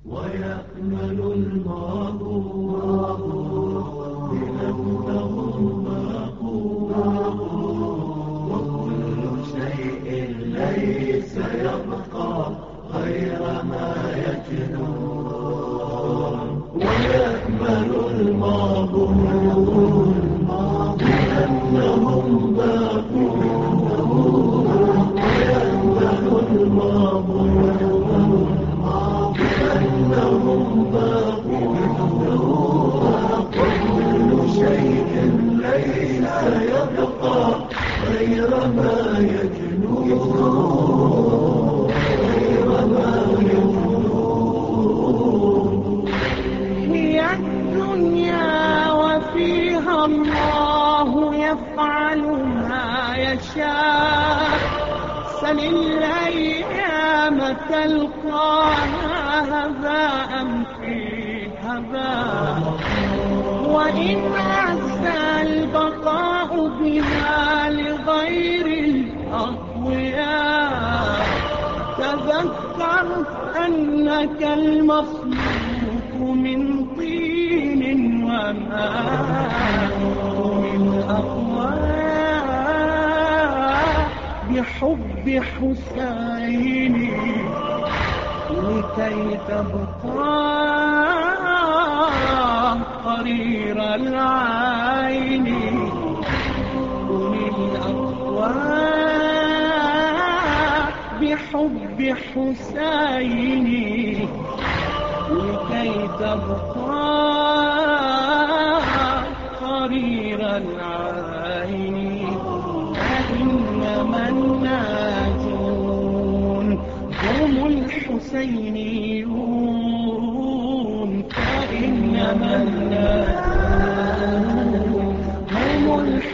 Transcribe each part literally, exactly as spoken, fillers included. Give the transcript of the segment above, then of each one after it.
ويأمل الماضون بأنهم باقون وكل شيء ليس يبقى غير ما يجنون. ويأمل الماضون بأنهم باقون ويأمل الماضون بأنهم باقون وكل شيء ليس يبقى غير ما يجنون غير ما يجنون. هي الدنيا وفيها الله يفعل ما يشاء. سل الأيام تلقاها هباء في هباء. وإن عز البقاء بها لغير الأقوياء تذكر أنك المخلوق من طين وماء. من أقوياء بحب حسيني لكي تبقى قرير العين. من الأقوياء بحب حسيني لكي تبقى قرير العين. فإنما الناجون هم الحسينيون. فإنما الناجون هم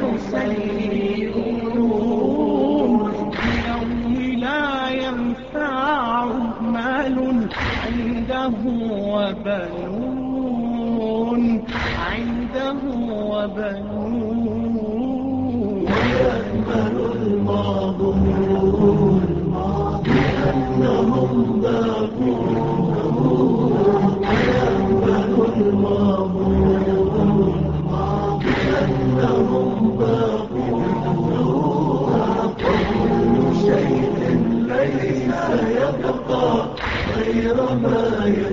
الحسينيون. يوم لا ينفع مال عنده وبنون عنده وبنون. ويأمل الماضون بأنهم باقون ويأمل الماضون بأنهم باقون وكل شيء ليس يبقى غير ما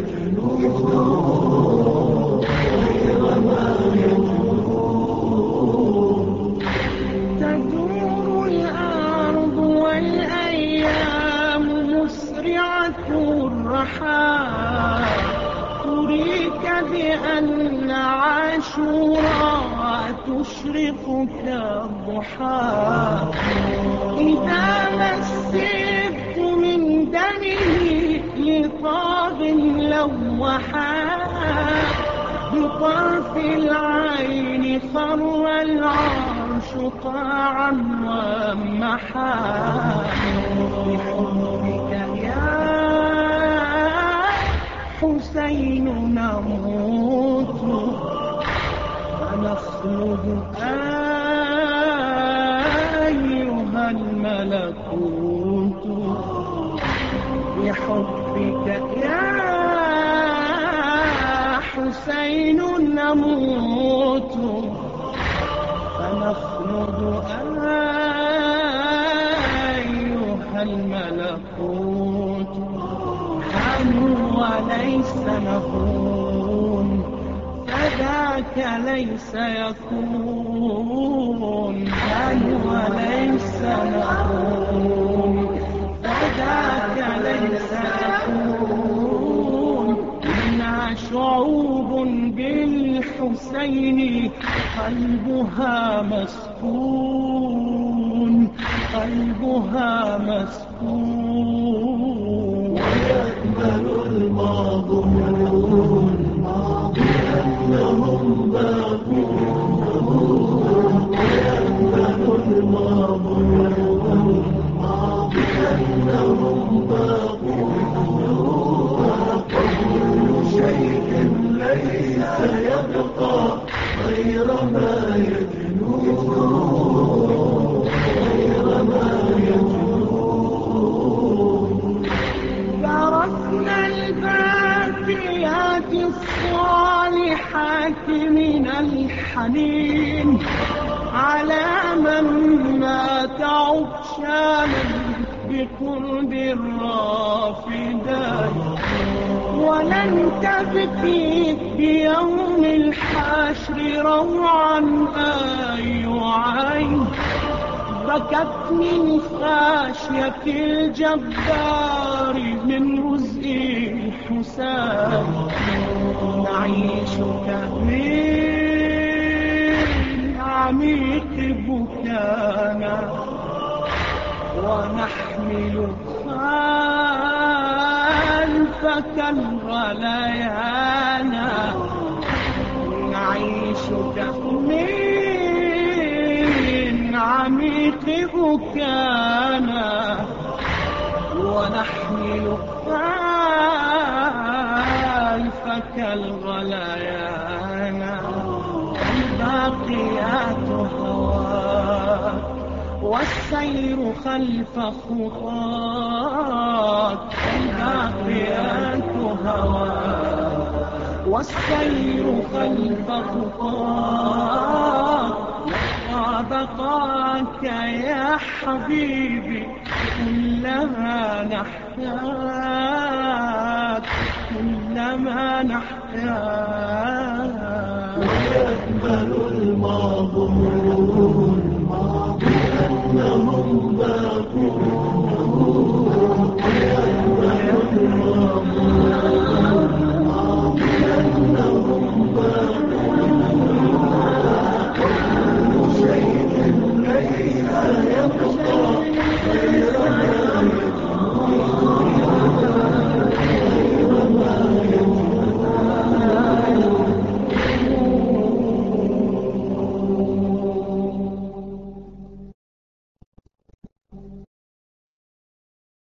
يجنون غير ما يجنون. تدور الأرض والأيام مسرعة الرحى. تريك بأن عاشوراء تشرق كالضحى. إذا مسكت من دمه لطاغ لوحا بطرف العين خر العرش طاعا ومحا. بحبك يا حسين نموت ونخلد أيها الملكوت. بحبك يا حسين نموت فنخلد أيها الملكوت. حنوا وليس نهون فذاك ليس يكون. حنوا وليس نهون فذاك ليس يكون. إنا شعوب بالحسين قلبها مسكون قلبها مسكون. ويأمل الماضون بأنهم باقون ويأمل الماضون بأنهم باقون وكل شيء ليس يبقى غير ما يجنون غير ما يجنون. درسنا الباب الباقيات الصالحات من الحنين على من مات عطشانا بقرب الرافدات. ولن تبكي بيوم الحشر روعا أي عين بكت من خشية الجبار من رزق الحساب. نعيش كمن عميق بكانا ونحمل خلفك الغليانا. نعيش كمن عميق بكانا ونحمل خلفك الغليانا. الباقيات هواك والسير خلف خطاك. الباقيات هواك والسير خلف خطاك. وبقاك يا حبيبي كلما نحتاج كلما نحتاج. ويقبل الماضون بأنهم